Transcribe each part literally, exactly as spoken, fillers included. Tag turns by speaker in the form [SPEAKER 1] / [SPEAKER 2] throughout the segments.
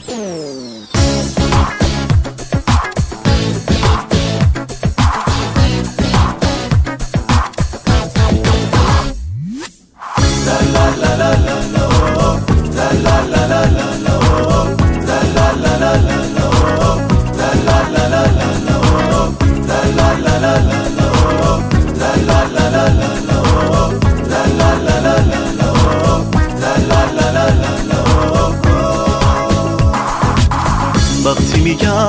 [SPEAKER 1] وقتی میگم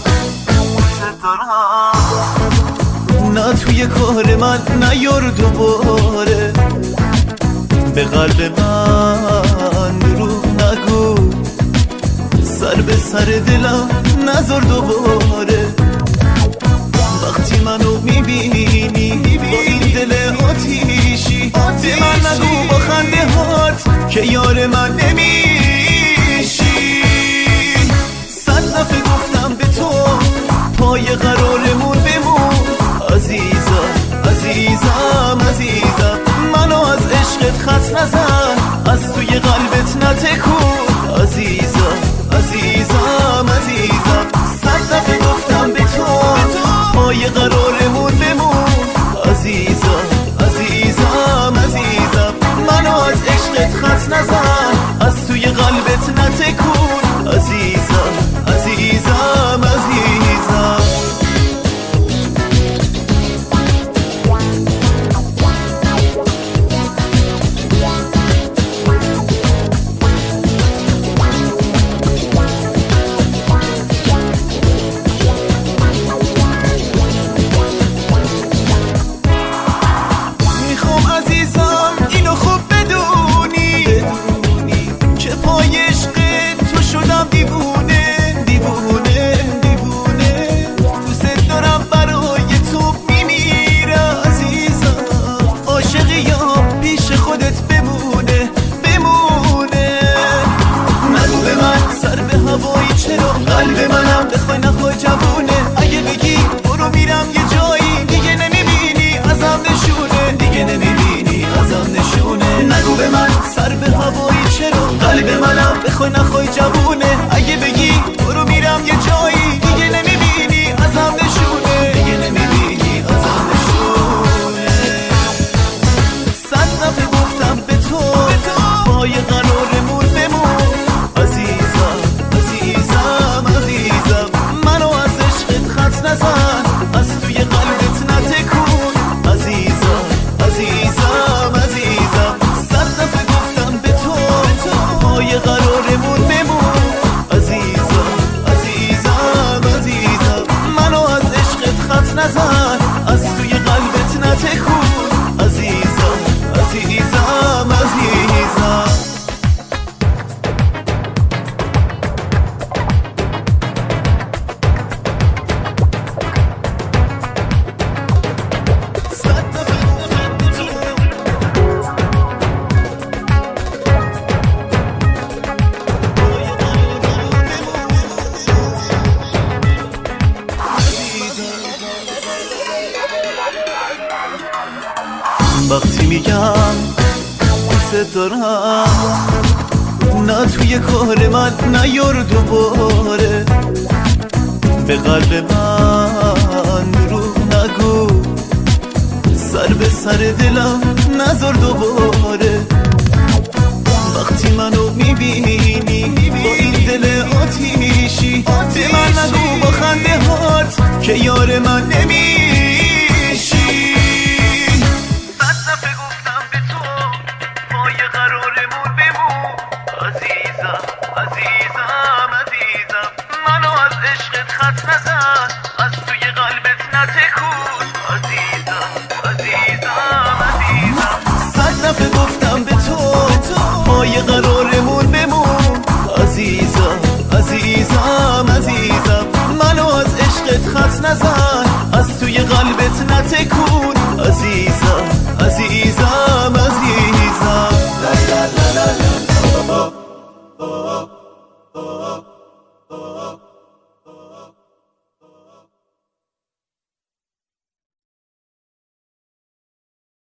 [SPEAKER 1] نه توی کار من نیار دوباره، به قلب من دروغ نگو، سر به سر دلم نذار دوباره. وقتی منو میبینی با این دل آتیشی، به من نگو با خنده هات که یار من نمیشی. صد دفعه گفتم به تو پای قرارمون بمون، عزیزم عزیزم عزیزم، منو از عشقت خط نزن، از توی قلبت نتکون، عزیزم عزیزم عزیزم. صد دفعه گفتم به تو پای قرارمون بمون، عزیزم عزیزم عزیزم، منو از عشقت خط نزن، از توی قلبت نتکون، عزیزم عزیزم عزیزم. قلب منم بخوای نخوای جوونه، اگه بگی برو میرم یه جایی، دیگه نمیبینی ازم نشونه، دیگه نمیبینی ازم نشونه. نگو به من سر به هوایی چرا، قلب منم بخوای نخوای جوونه، اگه بگی برو میرم یه جایی، دیگه نمیبینی ازم نشونه، دیگه نمیبینی ازم نشونه. صد دفعه گفتم به تو پای قرارمون بمون، عزیزم عزیزم عزیزم، منو از عشقت خط نزن، از توی قلبت نتکون، عزیزم عزیزم عزیزم. صد دفعه گفتم به تو پای قرارمون بمون، عزیزم عزیزم عزیزم، منو از عشقت خط نزن، از توی قلبت نتکون، عزیزم عزیزم عزیزم. وقتی میگم دوست دارم نه توی کار من نیار دوباره، به قلب من دروغ نگو، سر به سر دلم نذار دوباره. وقتی منو میبینی با این دل آتیشی، به من نگو با خنده هات که یار من نمیشی. عزیزم عزیزم عزیزم، منو از عشقت خط نزن، از توی قلبت نتکون، عزیزم عزیزم عزیزم. صد دفعه گفتم به تو پای